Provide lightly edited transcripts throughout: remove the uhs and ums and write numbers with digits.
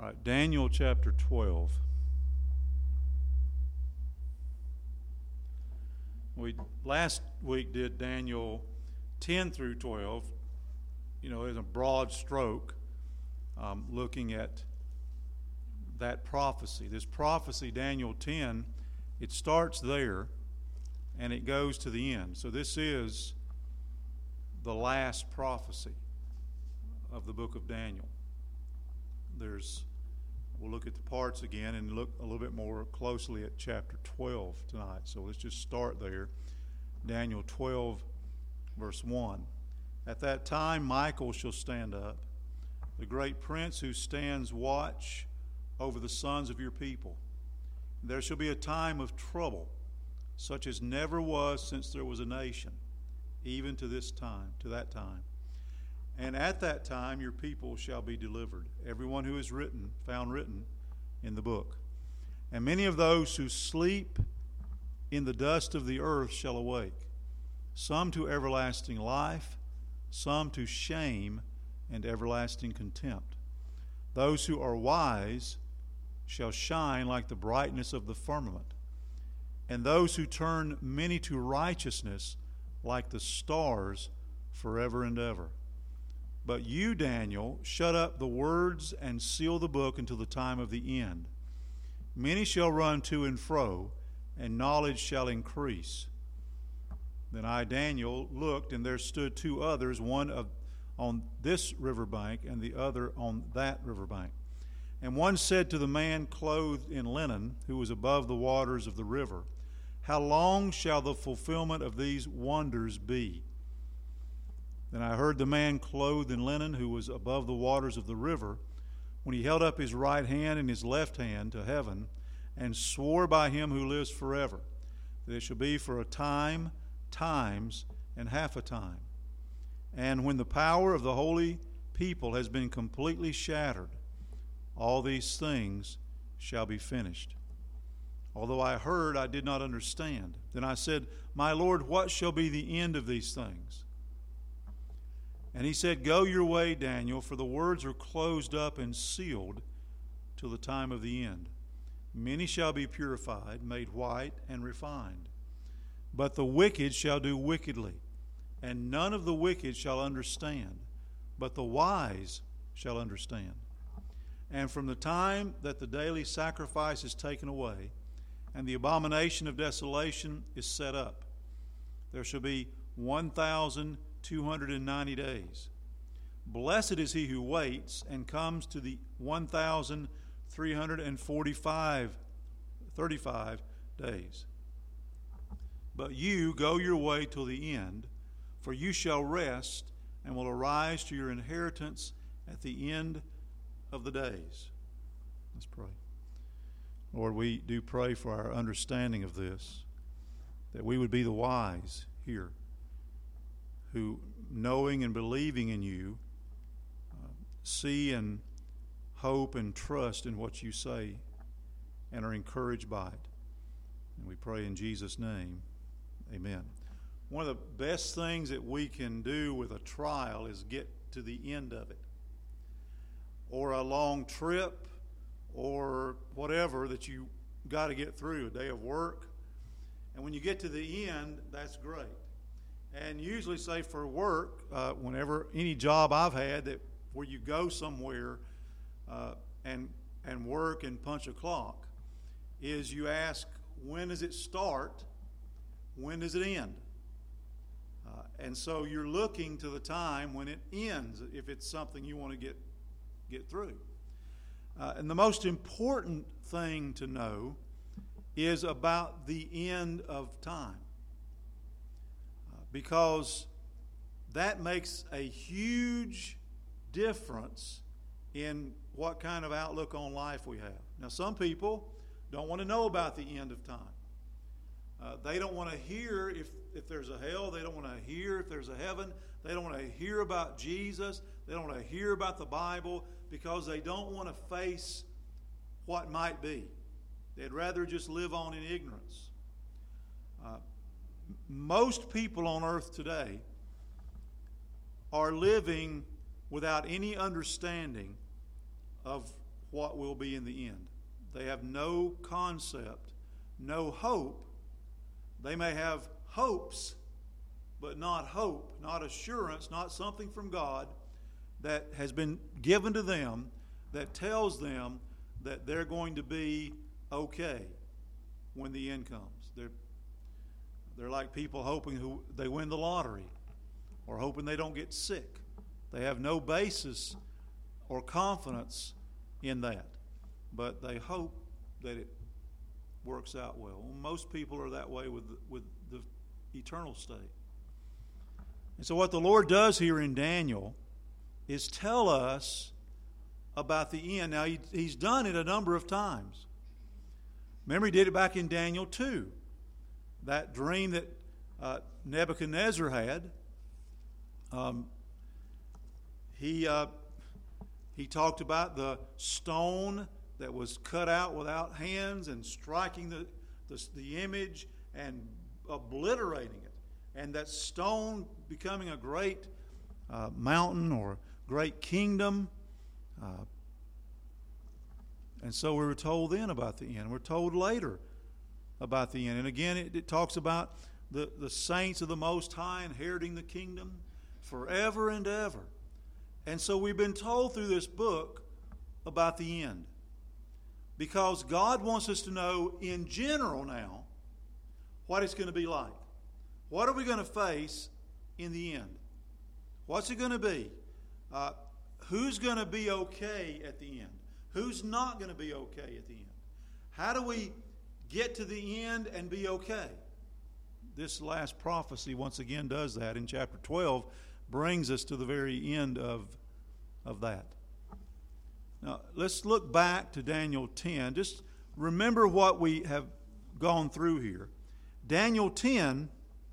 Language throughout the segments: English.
All right, Daniel chapter 12. We last week did Daniel 10 through 12, as a broad stroke, looking at that prophecy. This prophecy, Daniel 10, it starts there and it goes to the end. So this is the last prophecy of the book of Daniel. We'll look at the parts again and look a little bit more closely at chapter 12 tonight. So let's just start there. Daniel 12, verse 1. At that time Michael shall stand up, the great prince who stands watch over the sons of your people. There shall be a time of trouble, such as never was since there was a nation, even to that time. And at that time your people shall be delivered, everyone who is found written in the book. And many of those who sleep in the dust of the earth shall awake, some to everlasting life, some to shame and everlasting contempt. Those who are wise shall shine like the brightness of the firmament, and those who turn many to righteousness like the stars forever and ever. But you, Daniel, shut up the words and seal the book until the time of the end. Many shall run to and fro, and knowledge shall increase. Then I, Daniel, looked, and there stood two others, one on this riverbank and the other on that riverbank. And one said to the man clothed in linen, who was above the waters of the river, How long shall the fulfillment of these wonders be? Then I heard the man clothed in linen, who was above the waters of the river, when he held up his right hand and his left hand to heaven, and swore by him who lives forever, that it shall be for a time, times, and half a time. And when the power of the holy people has been completely shattered, all these things shall be finished. Although I heard, I did not understand. Then I said, My Lord, what shall be the end of these things? And he said, Go your way, Daniel, for the words are closed up and sealed till the time of the end. Many shall be purified, made white, and refined. But the wicked shall do wickedly, and none of the wicked shall understand, but the wise shall understand. And from the time that the daily sacrifice is taken away, and the abomination of desolation is set up, there shall be 1,290 days. Blessed is he who waits and comes to the 1,335 days. But you go your way till the end, for you shall rest and will arise to your inheritance at the end of the days. Let's pray. Lord, we do pray for our understanding of this, that we would be the wise here, who, knowing and believing in you, see and hope and trust in what you say and are encouraged by it. And we pray in Jesus' name, amen. One of the best things that we can do with a trial is get to the end of it, or a long trip, or whatever that you got to get through, a day of work. And when you get to the end, that's great. And usually, say for work, whenever any job I've had where you go somewhere and work and punch a clock, is you ask, when does it start? When does it end? And so you're looking to the time when it ends, if it's something you want to get through. And the most important thing to know is about the end of time, because that makes a huge difference in what kind of outlook on life we have. Now, some people don't want to know about the end of time. They don't want to hear if there's a hell. They don't want to hear if there's a heaven. They don't want to hear about Jesus. They don't want to hear about the Bible, because they don't want to face what might be. They'd rather just live on in ignorance. Most people on earth today are living without any understanding of what will be in the end. They have no concept, no hope. They may have hopes, but not hope, not assurance, not something from God that has been given to them that tells them that they're going to be okay when the end comes. They're like people hoping who they win the lottery or hoping they don't get sick. They have no basis or confidence in that, but they hope that it works out well. Most people are that way with the eternal state. And so what the Lord does here in Daniel is tell us about the end. Now, He's done it a number of times. Remember, He did it back in Daniel 2. That dream that Nebuchadnezzar had, he talked about the stone that was cut out without hands and striking the image and obliterating it. And that stone becoming a great mountain or great kingdom. And so we were told then about the end. We're told later about the end. And again, it talks about the saints of the Most High inheriting the kingdom forever and ever. And so we've been told through this book about the end. Because God wants us to know in general now what it's going to be like. What are we going to face in the end? What's it going to be? Who's going to be okay at the end? Who's not going to be okay at the end? How do we get to the end and be okay? This last prophecy once again does that in chapter 12, brings us to the very end of that. Now, let's look back to Daniel 10. Just remember what we have gone through here. Daniel 10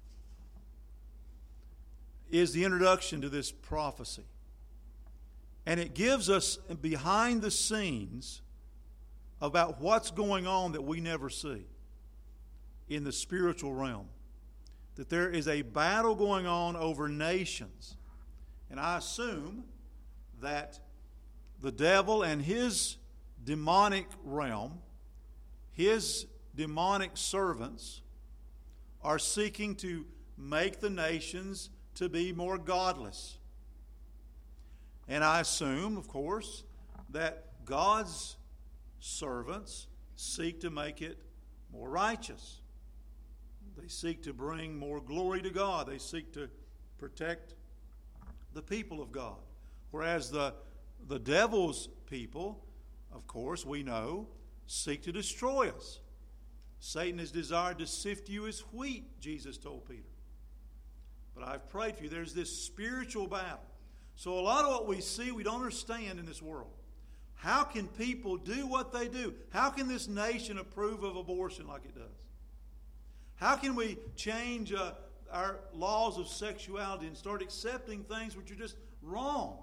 is the introduction to this prophecy. And it gives us behind the scenes about what's going on that we never see in the spiritual realm. That there is a battle going on over nations. And I assume that the devil and his demonic realm, his demonic servants, are seeking to make the nations to be more godless. And I assume, of course, that God's servants seek to make it more righteous. They seek to bring more glory to God. They seek to protect the people of God. Whereas the devil's people, of course, we know, seek to destroy us. Satan has desired to sift you as wheat, Jesus told Peter. But I've prayed for you. There's this spiritual battle. So a lot of what we see, we don't understand in this world. How can people do what they do? How can this nation approve of abortion like it does? How can we change our laws of sexuality and start accepting things which are just wrong?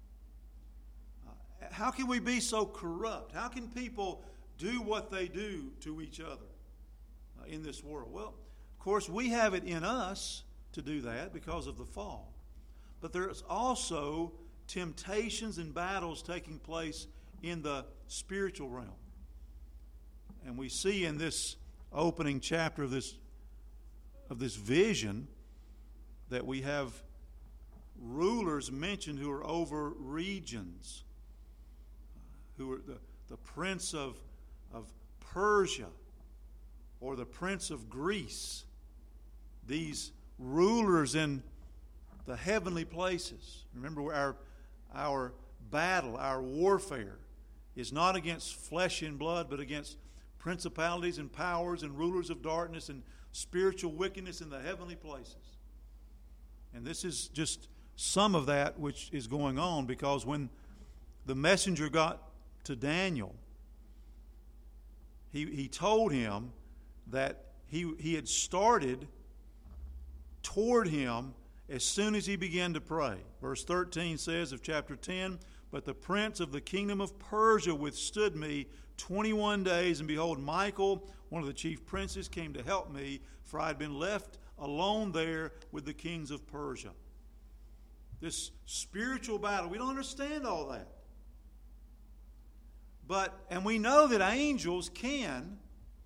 How can we be so corrupt? How can people do what they do to each other in this world? Well, of course, we have it in us to do that because of the fall. But there's also temptations and battles taking place in the spiritual realm. And we see in this opening chapter of this vision that we have rulers mentioned who are over regions, who are the prince of Persia or the prince of Greece. These rulers in the heavenly places. Remember, our battle, our warfare is not against flesh and blood, but against principalities and powers and rulers of darkness and spiritual wickedness in the heavenly places. And this is just some of that which is going on, because when the messenger got to Daniel, he told him that he had started toward him as soon as he began to pray. Verse 13 says of chapter 10, "But the prince of the kingdom of Persia withstood me 21 days, and behold, Michael, one of the chief princes, came to help me, for I had been left alone there with the kings of Persia." This spiritual battle, we don't understand all that. And we know that angels can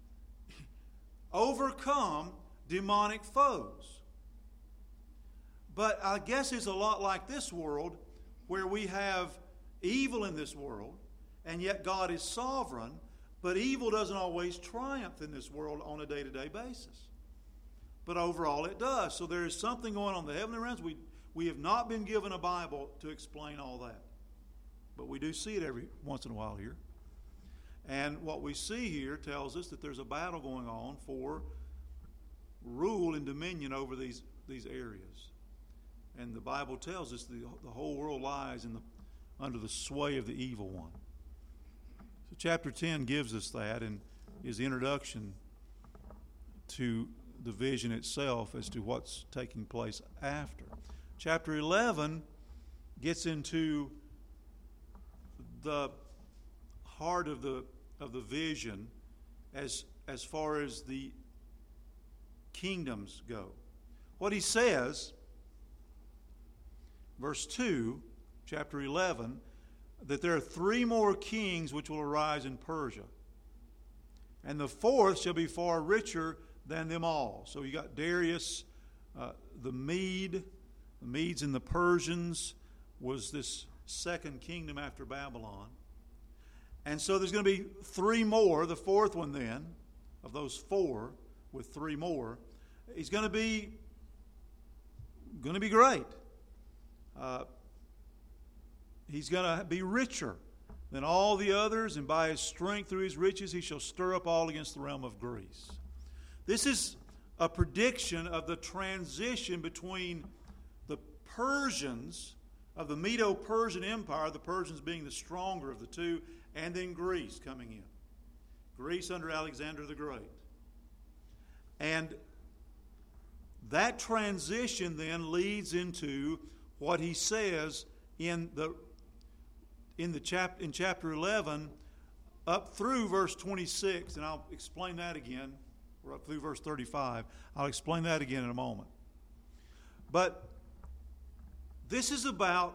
overcome demonic foes. But I guess it's a lot like this world, where we have evil in this world, and yet God is sovereign, but evil doesn't always triumph in this world on a day-to-day basis. But overall it does. So there is something going on in the heavenly realms. We have not been given a Bible to explain all that. But we do see it every once in a while here. And what we see here tells us that there's a battle going on for rule and dominion over these areas. And the Bible tells us the whole world lies under the sway of the evil one. So chapter 10 gives us that and is the introduction to the vision itself as to what's taking place after. Chapter 11 gets into the heart of the vision as far as the kingdoms go. What he says, verse 2, chapter 11, that there are 3 more kings which will arise in Persia, and the 4th shall be far richer than them all. So you got Darius, the Medes and the Persians was this second kingdom after Babylon. And so there's going to be 3 more, the 4th one then, of those 4 with 3 more, he's going to be great. He's going to be richer than all the others, and by his strength through his riches he shall stir up all against the realm of Greece. This is a prediction of the transition between the Persians of the Medo-Persian Empire, the Persians being the stronger of the two, and then Greece coming in. Greece under Alexander the Great. And that transition then leads into what he says in chapter 11 up through verse 26, and I'll explain that again, or up through verse 35. I'll explain that again in a moment. But this is about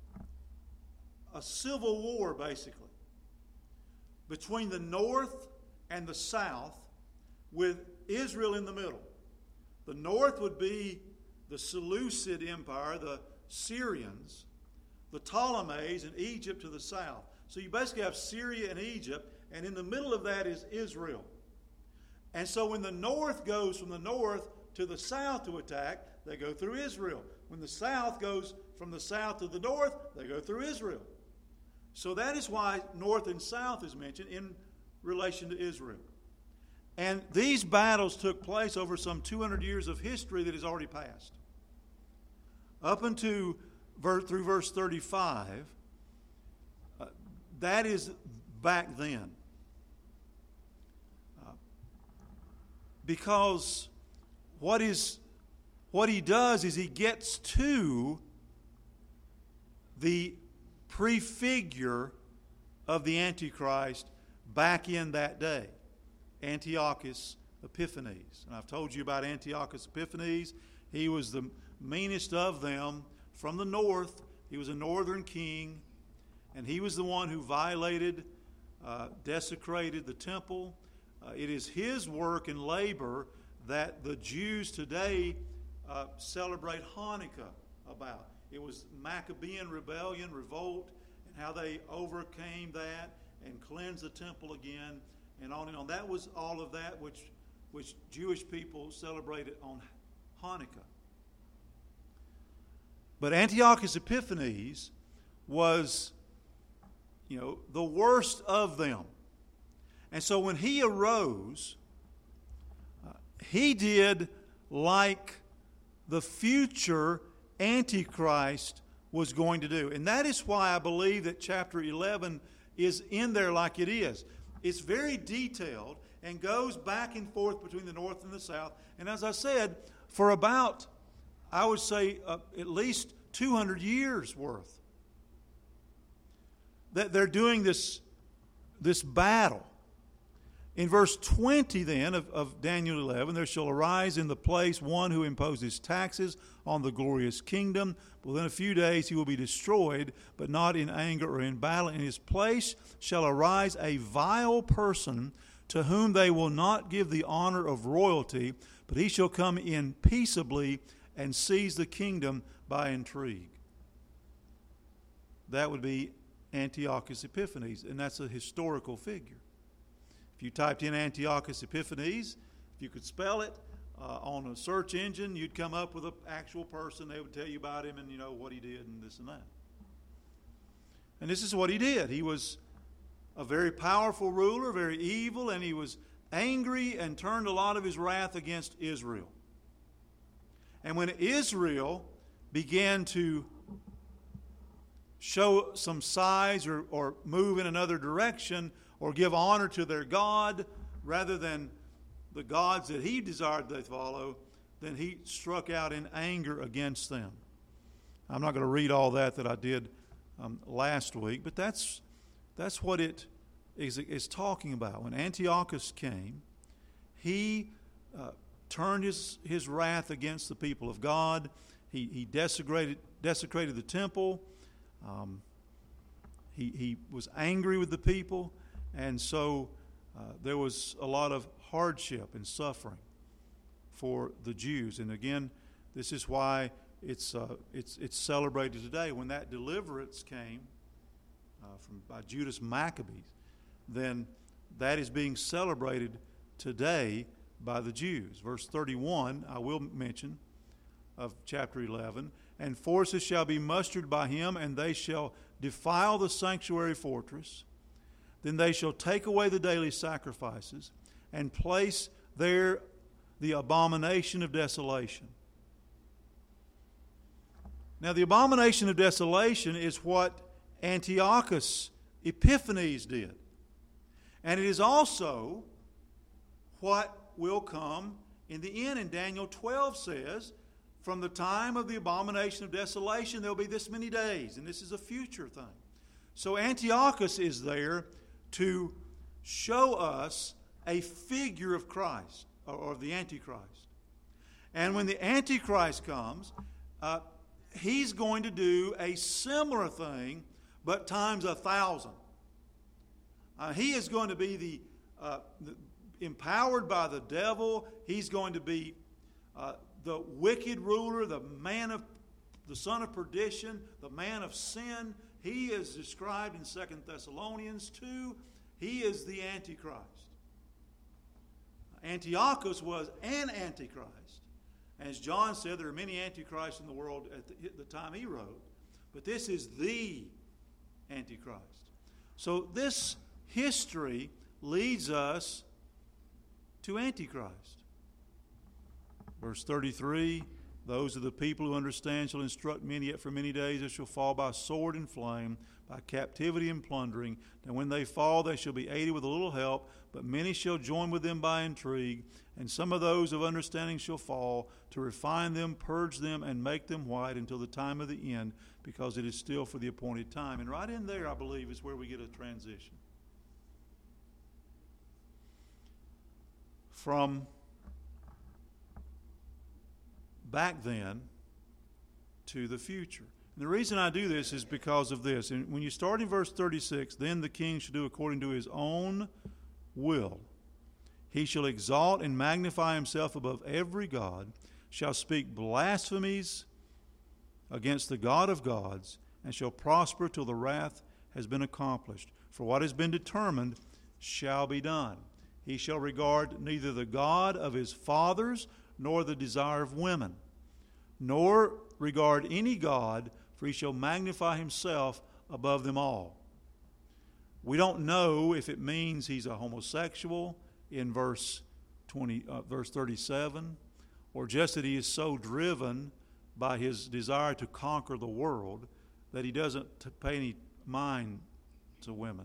a civil war, basically, between the north and the south, with Israel in the middle. The north would be the Seleucid Empire, the Syrians, the Ptolemies, and Egypt to the south. So you basically have Syria and Egypt, and in the middle of that is Israel. And so when the north goes from the north to the south to attack, they go through Israel. When the south goes from the south to the north, they go through Israel. So that is why north and south is mentioned in relation to Israel. And these battles took place over some 200 years of history that has already passed. Up until through verse 35, that is back then. Because what he does is he gets to the prefigure of the Antichrist back in that day, Antiochus Epiphanes. And I've told you about Antiochus Epiphanes. He was the meanest of them from the north. He was a northern king, and he was the one who violated, desecrated the temple. It is his work and labor that the Jews today celebrate Hanukkah about. It was Maccabean rebellion, revolt, and how they overcame that and cleansed the temple again, and on and on. That was all of that which Jewish people celebrated on Hanukkah. But Antiochus Epiphanes was, the worst of them. And so when he arose, he did like the future Antichrist was going to do. And that is why I believe that chapter 11 is in there like it is. It's very detailed and goes back and forth between the north and the south. And as I said, for about, I would say, at least 200 years worth, that they're doing this battle In verse 20 then of Daniel 11, there shall arise in the place one who imposes taxes on the glorious kingdom. Within a few days he will be destroyed, but not in anger or in battle. In his place shall arise a vile person to whom they will not give the honor of royalty, but he shall come in peaceably and seize the kingdom by intrigue. That would be Antiochus Epiphanes, and that's a historical figure. If you typed in Antiochus Epiphanes, if you could spell it on a search engine, you'd come up with an actual person. They would tell you about him and what he did and this and that. And this is what he did. He was a very powerful ruler, very evil, and he was angry and turned a lot of his wrath against Israel. And when Israel began to show some size or move in another direction or give honor to their God rather than the gods that he desired they follow, then he struck out in anger against them. I'm not going to read all that I did last week, but that's what it is talking about. When Antiochus came, he turned his wrath against the people of God. He desecrated the temple. He was angry with the people, and so there was a lot of hardship and suffering for the Jews. And again, this is why it's celebrated today. When that deliverance came by Judas Maccabees, then that is being celebrated today by the Jews. Verse 31, I will mention, of chapter 11, and forces shall be mustered by him, and they shall defile the sanctuary fortress. Then they shall take away the daily sacrifices and place there the abomination of desolation. Now, the abomination of desolation is what Antiochus Epiphanes did. And it is also what will come in the end. And Daniel 12 says, from the time of the abomination of desolation, there will be this many days. And this is a future thing. So Antiochus is there to show us a figure of Christ, or the Antichrist. And when the Antichrist comes, he's going to do a similar thing, but times 1,000. He is going to be the empowered by the devil. He's going to be the wicked ruler, the son of perdition, the man of sin. He is described in 2 Thessalonians 2. He is the Antichrist. Antiochus was an Antichrist. As John said, there are many Antichrists in the world at the time he wrote, but this is the Antichrist. So this history leads us to Antichrist. Verse 33, those of the people who understand shall instruct many, yet for many days they shall fall by sword and flame, by captivity and plundering. And when they fall, they shall be aided with a little help, but many shall join with them by intrigue. And some of those of understanding shall fall, to refine them, purge them, and make them white until the time of the end, because it is still for the appointed time. And right in there, I believe, is where we get a transition from back then to the future. And the reason I do this is because of this. And when you start in verse 36, then the king shall do according to his own will. He shall exalt and magnify himself above every god, shall speak blasphemies against the God of gods, and shall prosper till the wrath has been accomplished. For what has been determined shall be done. He shall regard neither the God of his fathers nor the desire of women, nor regard any god, for he shall magnify himself above them all. We don't know if it means he's a homosexual in verse 37, or just that he is so driven by his desire to conquer the world that he doesn't pay any mind to women.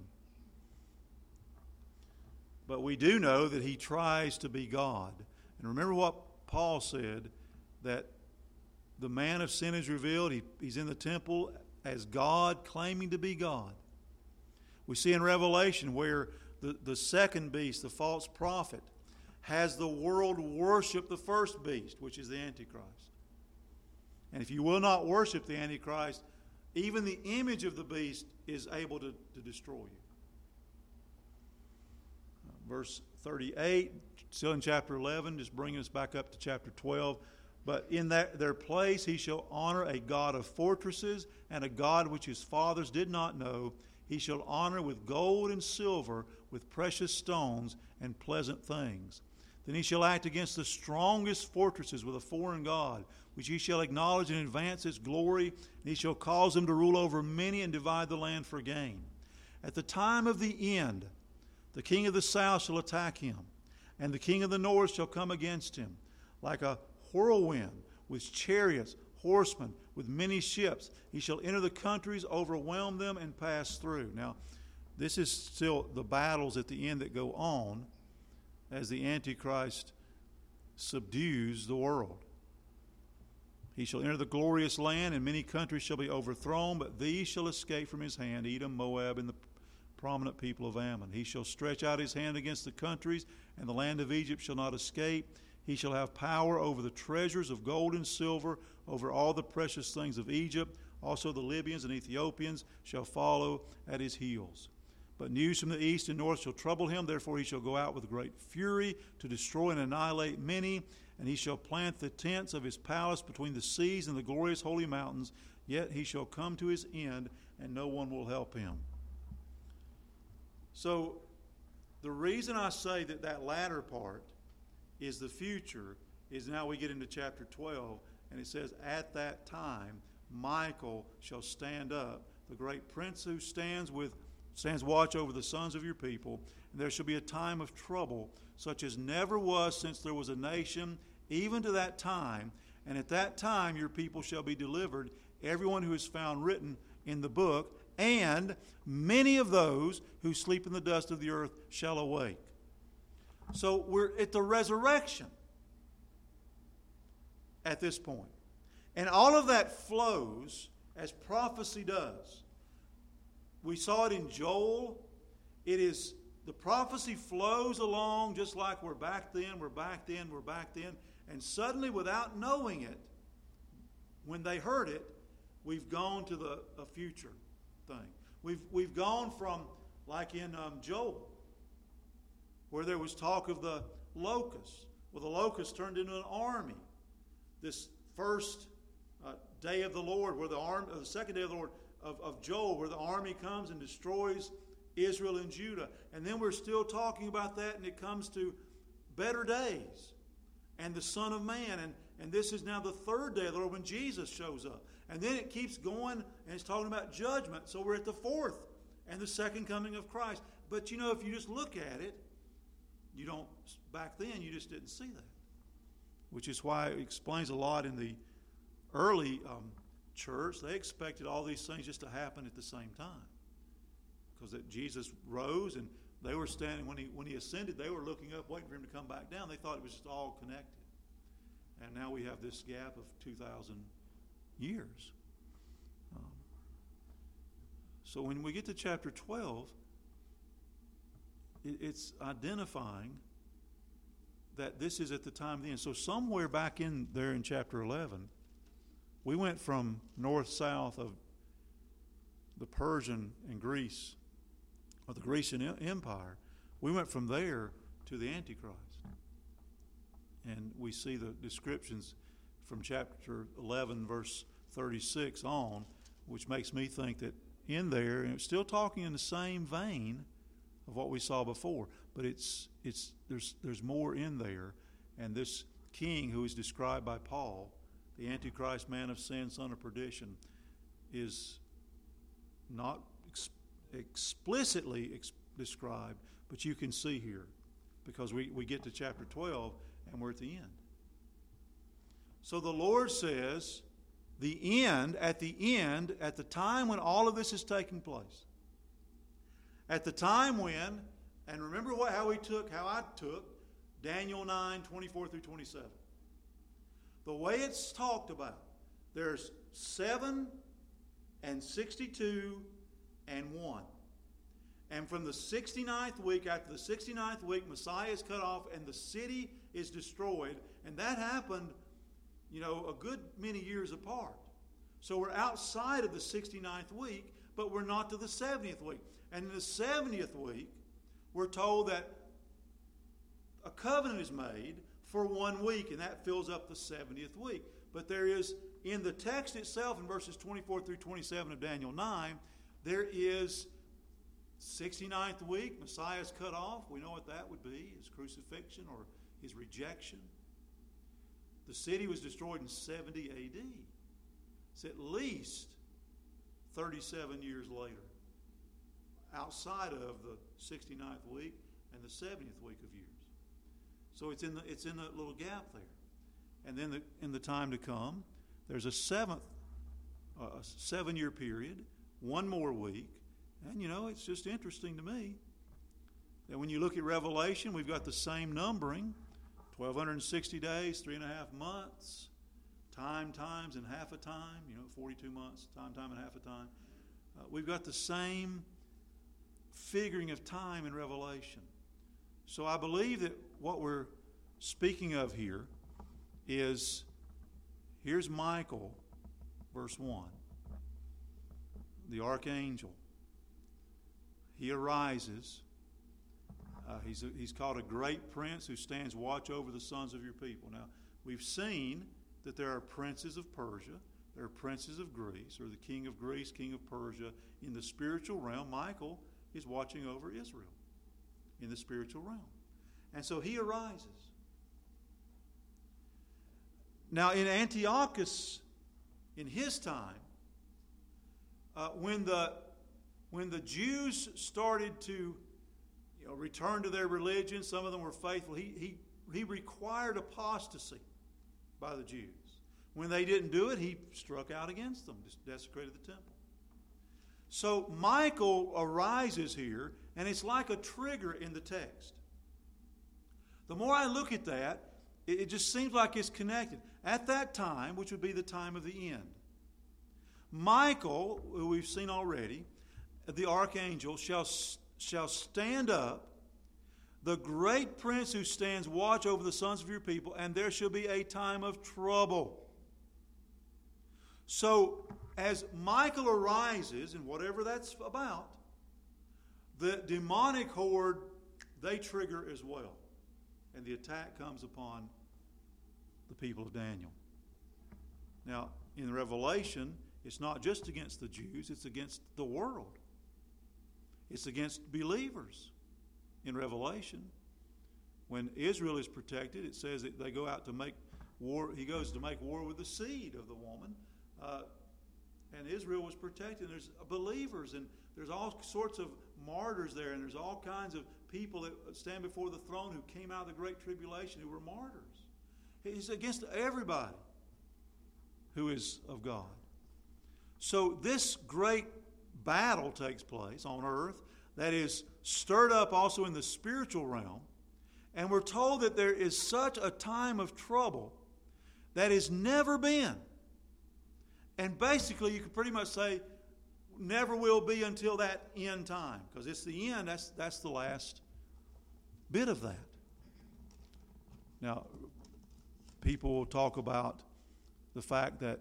But we do know that he tries to be God. And remember what Paul said, that the man of sin is revealed. He's in the temple as God, claiming to be God. We see in Revelation where the second beast, the false prophet, has the world worship the first beast, which is the Antichrist. And if you will not worship the Antichrist, even the image of the beast is able to destroy you. Verse 38, still in chapter 11, just bringing us back up to chapter 12. But in their place he shall honor a God of fortresses and a God which his fathers did not know. He shall honor with gold and silver, with precious stones and pleasant things. Then he shall act against the strongest fortresses with a foreign god, which he shall acknowledge and advance its glory, and he shall cause them to rule over many and divide the land for gain. At the time of the end, the king of the south shall attack him, and the king of the north shall come against him, like a whirlwind, with chariots, horsemen, with many ships. He shall enter the countries, overwhelm them, and pass through. Now, this is still the battles at the end that go on as the Antichrist subdues the world. He shall enter the glorious land, and many countries shall be overthrown, but these shall escape from his hand, Edom, Moab, and the prominent people of Ammon. He shall stretch out his hand against the countries, and the land of Egypt shall not escape. He shall have power over the treasures of gold and silver, over all the precious things of Egypt. Also the Libyans and Ethiopians shall follow at his heels. But news from the east and north shall trouble him. Therefore he shall go out with great fury to destroy and annihilate many. And he shall plant the tents of his palace between the seas and the glorious holy mountains. Yet he shall come to his end, and no one will help him. So the reason I say that latter part is the future is now we get into chapter 12, and it says, at that time Michael shall stand up, the great prince who stands watch over the sons of your people, and there shall be a time of trouble, such as never was since there was a nation, even to that time. And at that time your people shall be delivered, everyone who is found written in the book, and many of those who sleep in the dust of the earth shall awake. So we're at the resurrection at this point. And all of that flows as prophecy does. We saw it in Joel. The prophecy flows along just like we're back then. And suddenly, without knowing it, when they heard it, we've gone to a future thing. We've gone from, like in Joel, where there was talk of the locusts. Well, the locusts turned into an army. This first day of the Lord, the second day of the Lord of Joel, where the army comes and destroys Israel and Judah. And then we're still talking about that, and it comes to better days and the Son of Man. And this is now the third day of the Lord when Jesus shows up. And then it keeps going, and it's talking about judgment. So we're at the fourth and the second coming of Christ. But if you just look at it, back then you just didn't see that. Which is why it explains a lot in the early church. They expected all these things just to happen at the same time. Because that Jesus rose, and they were standing, when he ascended, they were looking up, waiting for him to come back down. They thought it was just all connected. And now we have this gap of 2,000 years. So when we get to chapter 12, it's identifying that this is at the time of the end. So somewhere back in there in chapter 11, we went from north-south of the Persian and Greece, or the Grecian Empire. We went from there to the Antichrist. And we see the descriptions from chapter 11, verse 36 on, which makes me think that in there, and it's still talking in the same vein of what we saw before, but there's more in there. And this king who is described by Paul, the Antichrist, man of sin, son of perdition, is not explicitly described, but you can see here, because we get to chapter 12 and we're at the end. So the Lord says, at the time when all of this is taking place, at the time when, and remember how I took Daniel 9, 24 through 27. The way it's talked about, there's 7 and 62 and 1. And from the 69th week, after the 69th week, Messiah is cut off and the city is destroyed. And that happened, a good many years apart. So we're outside of the 69th week, but we're not to the 70th week. And in the 70th week, we're told that a covenant is made for 1 week, and that fills up the 70th week. But there is, in the text itself, in verses 24 through 27 of Daniel 9, there is 69th week, Messiah is cut off. We know what that would be, his crucifixion or his rejection. The city was destroyed in 70 A.D. It's at least 37 years later, outside of the 69th week and the 70th week of years. So it's in the little gap there. And then in the time to come, there's a 7-year period, 1 more week. And it's just interesting to me that when you look at Revelation, we've got the same numbering, 1,260 days, 3.5 months, times and half a time, 42 months, time and half a time. We've got the same figuring of time in Revelation. So I believe that what we're speaking of here is, here's Michael, verse 1, the archangel. He arises. He's called a great prince who stands watch over the sons of your people. Now, we've seen that there are princes of Persia, there are princes of Greece, or the king of Greece, king of Persia. In the spiritual realm, Michael is watching over Israel in the spiritual realm. And so he arises. Now, in Antiochus, in his time, when the Jews started to return to their religion, some of them were faithful, he required apostasy by the Jews. When they didn't do it, he struck out against them, desecrated the temple. So Michael arises here, and it's like a trigger in the text. The more I look at that, it just seems like it's connected. At that time, which would be the time of the end, Michael, who we've seen already, the archangel, shall stand up, the great prince who stands watch over the sons of your people, and there shall be a time of trouble. So, as Michael arises, and whatever that's about, the demonic horde, they trigger as well. And the attack comes upon the people of Daniel. Now, in Revelation, it's not just against the Jews, it's against the world. It's against believers. In Revelation, when Israel is protected, it says that they go out to make war. He goes to make war with the seed of the woman. And Israel was protected. There's believers, and there's all sorts of martyrs there, and there's all kinds of people that stand before the throne who came out of the Great Tribulation who were martyrs. He's against everybody who is of God. So this great battle takes place on earth that is stirred up also in the spiritual realm. And we're told that there is such a time of trouble that has never been. And basically, you could pretty much say, never will be until that end time. Because it's the end, that's the last bit of that. Now, people will talk about the fact that,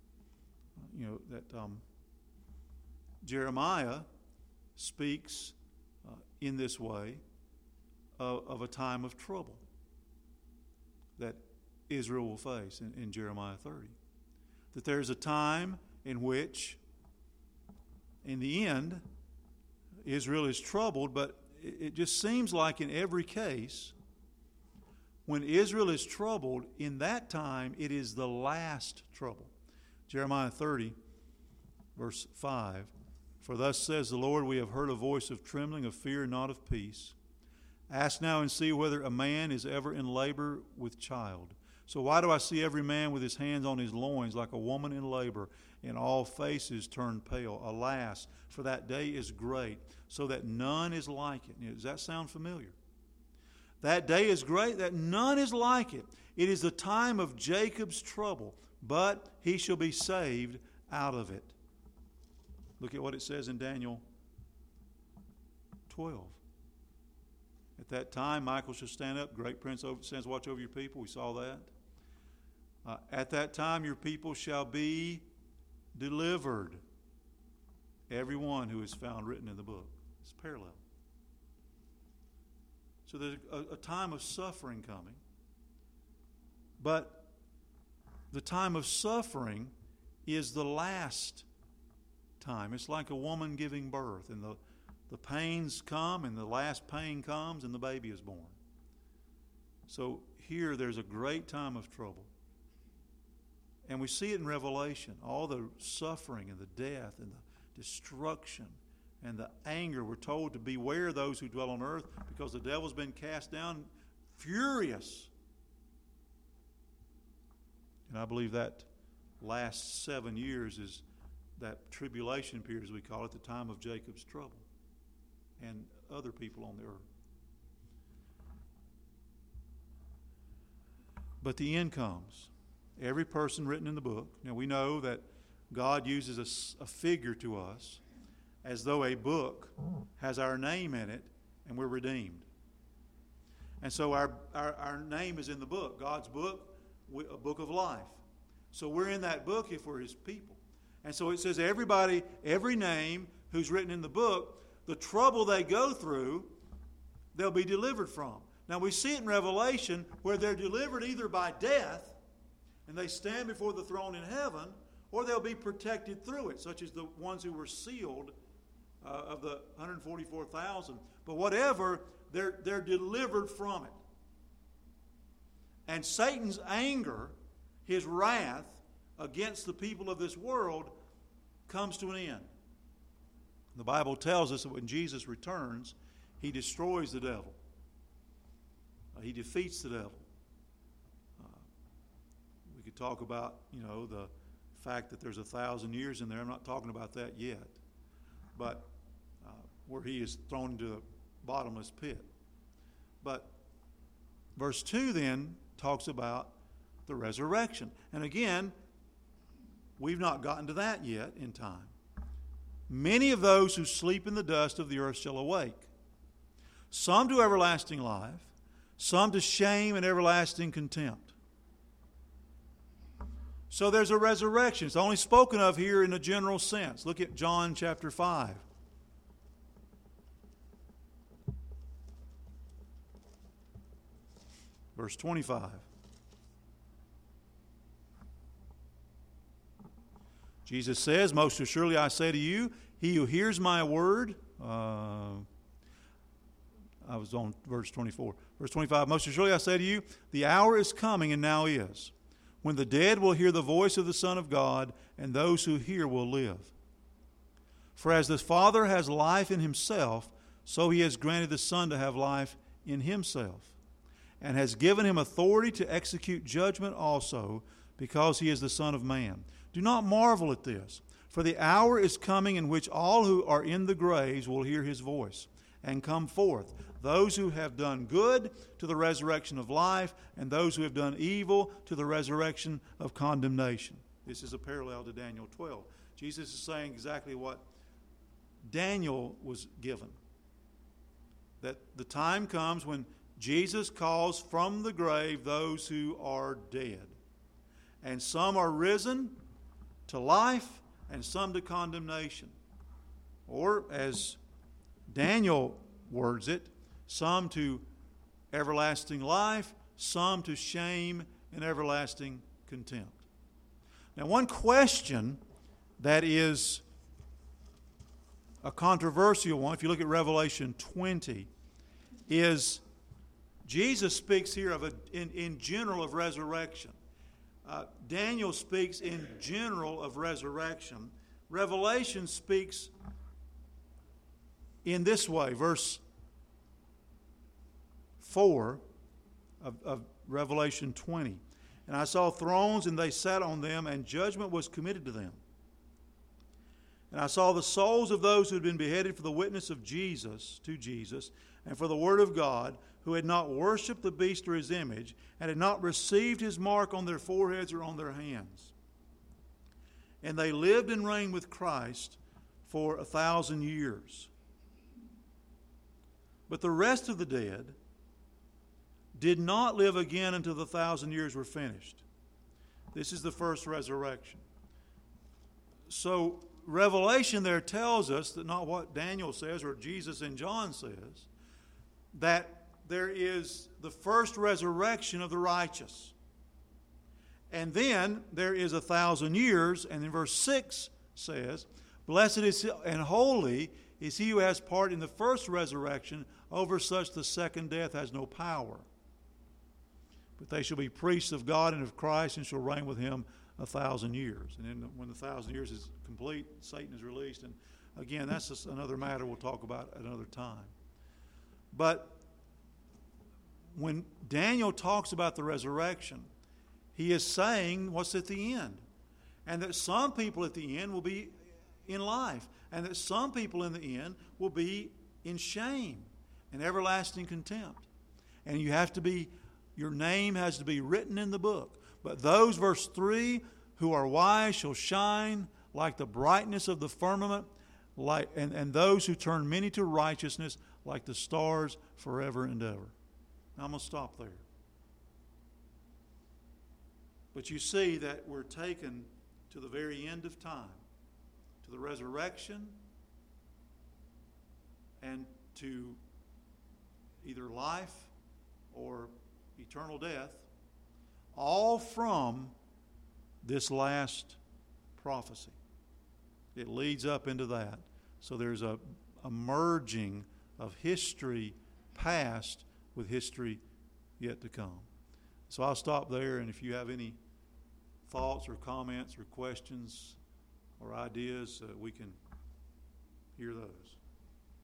Jeremiah speaks in this way of a time of trouble that Israel will face in Jeremiah 30. That there's a time in which, in the end, Israel is troubled, but it just seems like in every case, when Israel is troubled, in that time it is the last trouble. Jeremiah 30, verse 5, for thus says the Lord, we have heard a voice of trembling, of fear, not of peace. Ask now and see whether a man is ever in labor with child. So why do I see every man with his hands on his loins like a woman in labor, and all faces turn pale? Alas, for that day is great, so that none is like it. Does that sound familiar? That day is great, that none is like it. It is the time of Jacob's trouble, but he shall be saved out of it. Look at what it says in Daniel 12. At that time, Michael shall stand up, great prince stands watch over your people. We saw that. At that time, your people shall be delivered. Everyone who is found written in the book. It's parallel. So there's a time of suffering coming. But the time of suffering is the last time. It's like a woman giving birth, and the pains come, and the last pain comes, and the baby is born. So here there's a great time of trouble. And we see it in Revelation, all the suffering and the death and the destruction and the anger. We're told to beware those who dwell on earth, because the devil's been cast down furious. And I believe that last 7 years is that tribulation period, as we call it, the time of Jacob's trouble and other people on the earth. But the end comes. Every person written in the book. Now we know that God uses a figure to us as though a book has our name in it and we're redeemed. And so our name is in the book, God's book, a book of life. So we're in that book if we're His people. And so it says everybody, every name who's written in the book, the trouble they go through, they'll be delivered from. Now we see it in Revelation where they're delivered either by death and they stand before the throne in heaven, or they'll be protected through it, such as the ones who were sealed of the 144,000. But whatever, they're delivered from it. And Satan's anger, his wrath against the people of this world, comes to an end. The Bible tells us that when Jesus returns, He destroys the devil. He defeats the devil. We could talk about, the fact that there's 1,000 years in there. I'm not talking about that yet. But where he is thrown into a bottomless pit. But verse 2 then talks about the resurrection. And again, we've not gotten to that yet in time. Many of those who sleep in the dust of the earth shall awake. Some to everlasting life, some to shame and everlasting contempt. So there's a resurrection. It's only spoken of here in a general sense. Look at John chapter 5. Verse 25. Jesus says, most assuredly I say to you, he who hears my word, I was on verse 24. Verse 25, most assuredly I say to you, the hour is coming and now is, when the dead will hear the voice of the Son of God, and those who hear will live. For as the Father has life in himself, so he has granted the Son to have life in himself, and has given him authority to execute judgment also, because he is the Son of Man. Do not marvel at this, for the hour is coming in which all who are in the graves will hear his voice and come forth. Those who have done good to the resurrection of life, and those who have done evil to the resurrection of condemnation. This is a parallel to Daniel 12. Jesus is saying exactly what Daniel was given. That the time comes when Jesus calls from the grave those who are dead. And some are risen to life, and some to condemnation. Or, as Daniel words it, some to everlasting life, some to shame and everlasting contempt. Now, one question that is a controversial one, if you look at Revelation 20, is Jesus speaks here of in general of resurrection. Daniel speaks in general of resurrection. Revelation speaks in this way, verse 4 of Revelation 20. And I saw thrones, and they sat on them, and judgment was committed to them. And I saw the souls of those who had been beheaded for the witness of Jesus, to Jesus, and for the word of God, who had not worshipped the beast or his image, and had not received his mark on their foreheads or on their hands. And they lived and reigned with Christ for 1,000 years. But the rest of the dead did not live again until the 1,000 years were finished. This is the first resurrection. So Revelation there tells us that not what Daniel says or Jesus and John says, that there is the first resurrection of the righteous. And then there is 1,000 years, and in verse 6 says, blessed is and holy is he who has part in the first resurrection. Over such the second death has no power. But they shall be priests of God and of Christ, and shall reign with him 1,000 years. And then when the 1,000 years is complete, Satan is released. And again, that's just another matter we'll talk about at another time. But when Daniel talks about the resurrection, he is saying what's at the end. And that some people at the end will be in life. And that some people in the end will be in shame and everlasting contempt. And you have to be, your name has to be written in the book. But those, verse 3, who are wise shall shine like the brightness of the firmament, and those who turn many to righteousness like the stars forever and ever. Now I'm going to stop there. But you see that we're taken to the very end of time, to the resurrection, and to either life or eternal death, all from this last prophecy. It leads up into that. So there's a merging of history past with history yet to come. So I'll stop there, and if you have any thoughts or comments or questions or ideas, we can hear those.